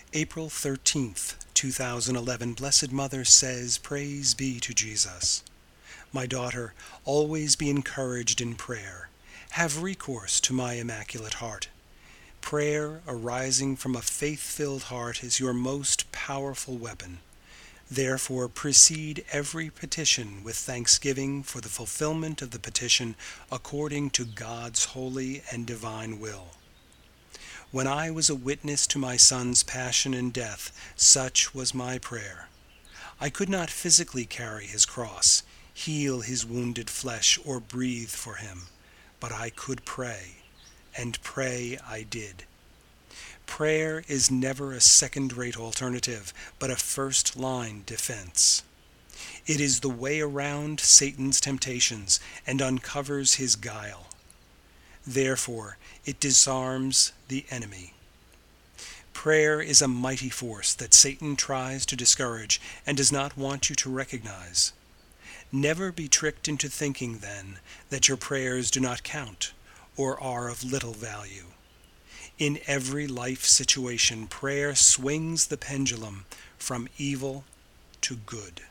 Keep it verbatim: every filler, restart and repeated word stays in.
April thirteenth, two thousand eleven, Blessed Mother says, Praise be to Jesus. My daughter, always be encouraged in prayer. Have recourse to my Immaculate Heart. Prayer arising from a faith-filled heart is your most powerful weapon. Therefore, precede every petition with thanksgiving for the fulfillment of the petition according to God's holy and divine will. When I was a witness to my Son's passion and death, such was my prayer. I could not physically carry his cross, heal his wounded flesh, or breathe for him, but I could pray, and pray I did. Prayer is never a second-rate alternative, but a first-line defense. It is the way around Satan's temptations and uncovers his guile. Therefore, it disarms the enemy. Prayer is a mighty force that Satan tries to discourage and does not want you to recognize. Never be tricked into thinking, then, that your prayers do not count or are of little value. In every life situation, prayer swings the pendulum from evil to good.